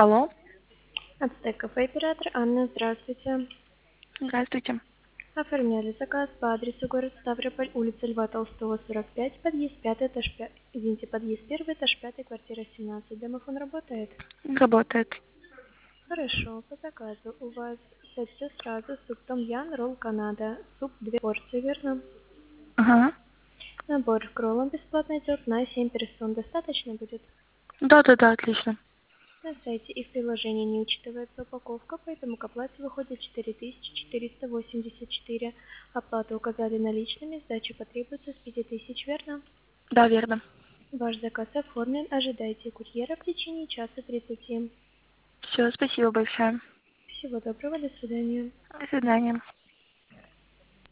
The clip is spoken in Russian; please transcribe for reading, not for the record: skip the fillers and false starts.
Алло, Ацтек кафе, оператор Анна, здравствуйте. здравствуйте. Оформляли заказ по адресу город Ставрополь, улица Льва Толстого, 45, подъезд 5, этаж 5. Извините, подъезд 1, этаж 5, квартира 17. Домофон работает? Работает. Хорошо, по заказу. У вас все сразу, суп том-ян, ролл Канада, суп 2 порции, верно? Ага. Набор к роллам бесплатно идет на 7 персон. Достаточно будет? Да, отлично. На сайте и в приложении не учитывается упаковка, поэтому к оплате выходит 4484. Оплату указали наличными, сдача потребуется с 5000, верно? Да, верно. Ваш заказ оформлен, ожидайте курьера в течение часа 30. Все, спасибо большое. Всего доброго, до свидания. До свидания.